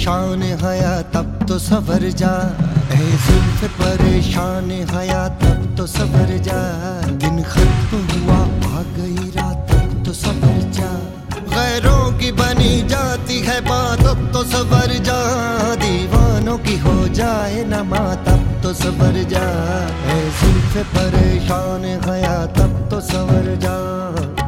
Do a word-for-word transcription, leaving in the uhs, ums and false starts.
परेशान हया तब तो सवर जा, ऐ जुल्फ़े परेशान हया तब तो सवर जा। दिन खत्म हुआ आ गई रात तब तो सवर जा, गैरों की बनी जाती है बात तब तो सवर जा। दीवानों की हो जाए न माँ तब तो सवर जा, ऐ जुल्फ़े परेशान हया तब तो सवर जा।